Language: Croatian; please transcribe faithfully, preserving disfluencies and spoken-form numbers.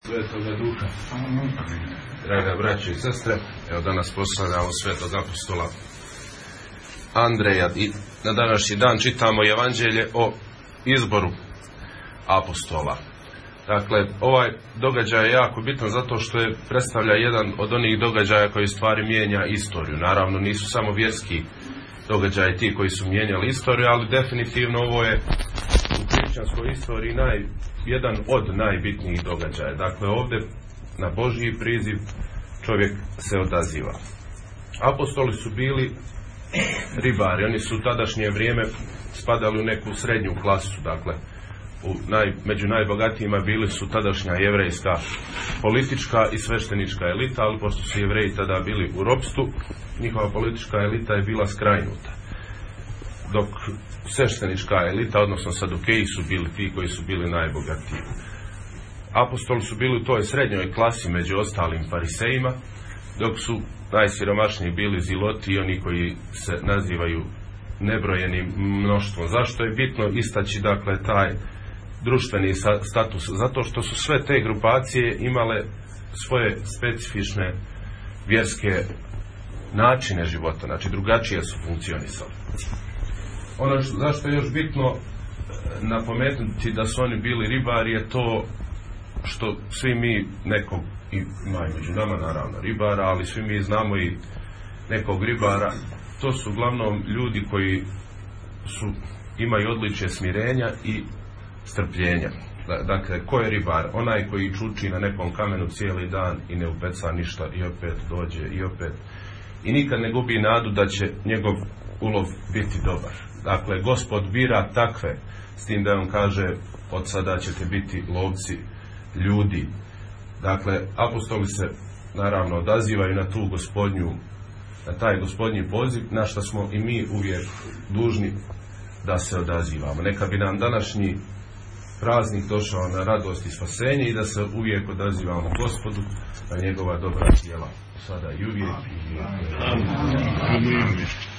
Svetoga Duha. Draga braće i sestre, evo danas proslavljamo Svetog apostola Andreja i na današnji dan čitamo Evanđelje o izboru apostola. Dakle, ovaj događaj je jako bitan zato što je predstavlja jedan od onih događaja koji stvari mijenja istoriju. Naravno, nisu samo vjerski događaji ti koji su mijenjali istoriju, ali definitivno ovo je u hrišćanskoj istoriji naj, jedan od najbitnijih događaja. Dakle, ovdje na Božji priziv čovjek se odaziva. Apostoli su bili ribari, oni su u tadašnje vrijeme spadali u neku srednju klasu, dakle u naj, među najbogatijima bili su tadašnja jevrejska politička i sveštenička elita, ali pošto su Jevreji tada bili u ropstvu, njihova politička elita je bila skrajnuta. Dok sveštenička elita, odnosno Sadukeji, su bili ti koji su bili najbogatiji. Apostoli su bili u toj srednjoj klasi među ostalim farisejima, dok su najsiromašniji bili ziloti i oni koji se nazivaju nebrojenim mnoštvom. Zašto je bitno istaći, dakle, taj društveni status? Zato što su sve te grupacije imale svoje specifične vjerske načine života, znači drugačije su funkcionisali. Ono što, zašto je još bitno napomenuti da su oni bili ribari je to što svi mi nekog, ima i među nama naravno ribara, ali svi mi znamo i nekog ribara. To su uglavnom ljudi koji su, imaju odličje smirenja i strpljenja. Dakle, ko je ribar? Onaj koji čuči na nekom kamenu cijeli dan i ne upeca ništa i opet dođe i opet. I nikad ne gubi nadu da će njegov ulov biti dobar. Dakle, Gospod bira takve, s tim da on kaže od sada ćete biti lovci ljudi. Dakle, apostoli se naravno odazivaju na tu gospodnju, na taj gospodnji poziv, na što smo i mi uvijek dužni da se odazivamo. Neka bi nam današnji praznik došao na radost i spasenje i da se uvijek odazivamo Gospodu na njegova dobra djela. Sada i uvijek. I uvijek. Amen.